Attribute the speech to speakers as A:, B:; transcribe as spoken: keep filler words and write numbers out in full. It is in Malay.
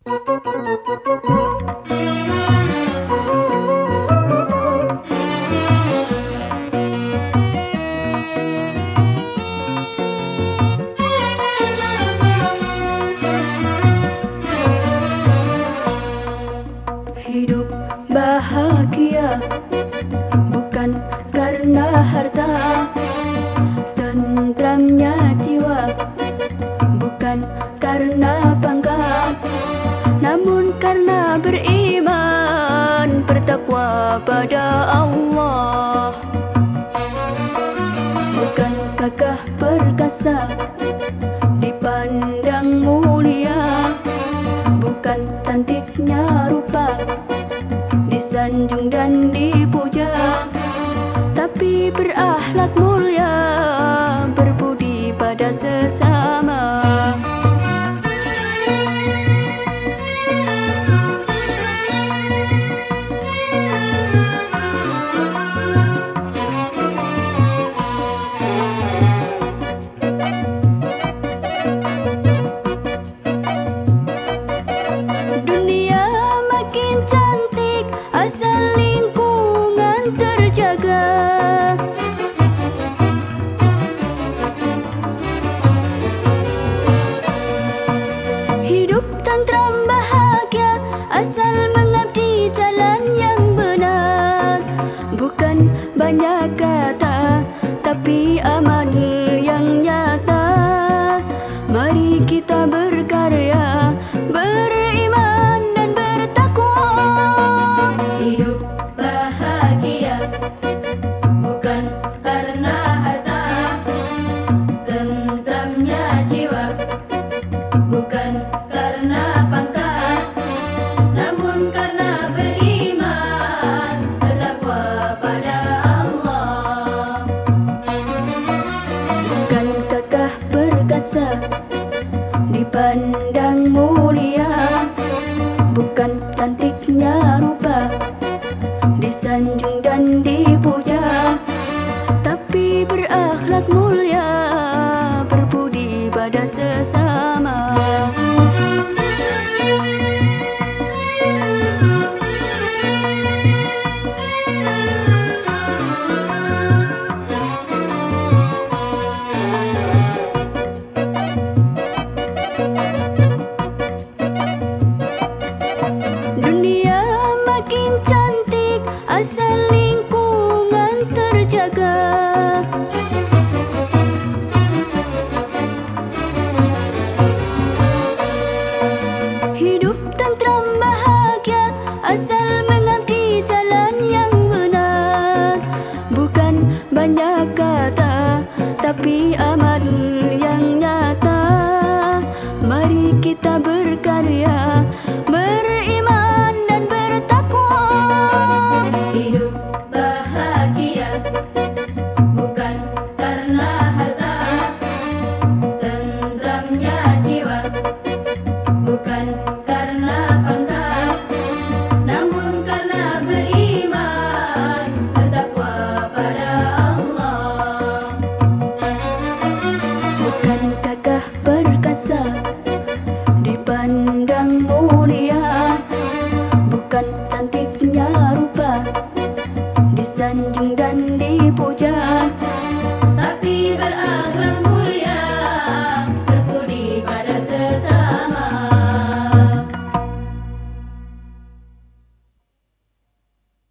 A: Hidup bahagia bukan karena harta, tentramnya jiwa bukan karena pangkat, namun karena beriman, bertakwa pada Allah. Bukan gagah perkasa dipandang mulia, bukan cantiknya rupa disanjung dan dipuja, tapi berakhlak mulia, berbudi pada sesama. Dunia makin cantik asal lingkungan terjaga. Hidup tentram bahagia asal mengabdi jalan yang benar, bukan banyak kata tapi amal yang nyata. Mari kita berkarya, beriman dan bertakwa. Hidup bahagia bukan karena harta, tentramnya jiwa bukan karena pangkat, namun karena beriman, bertakwa pada Allah. Bukan gagah perkasa dipandang mulia, bukan cantiknya rupa disanjung dan dipuja, tapi berakhlak mulia, berbudi pada sesama. Dunia makin cantik asal lingkungan terjaga. Hidup tentram bahagia asal mengabdi jalan yang benar, bukan banyak kata tapi amal yang nyata. Mari kita berkarya,